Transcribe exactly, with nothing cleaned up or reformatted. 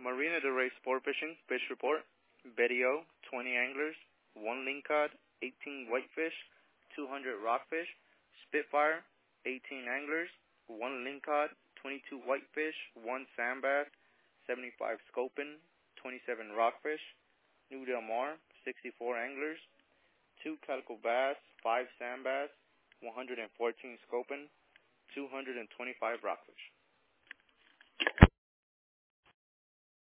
Marina del Rey Sport Fishing, Fish Report. Betty O, twenty anglers, one lingcod, eighteen whitefish, two hundred rockfish. Spitfire, eighteen anglers, one lingcod, twenty-two whitefish, one sand bass, seventy-five sculpin, twenty-seven rockfish. New Del Mar, sixty-four anglers, two calico bass, five sand bass, one hundred fourteen sculpin, two hundred twenty-five rockfish.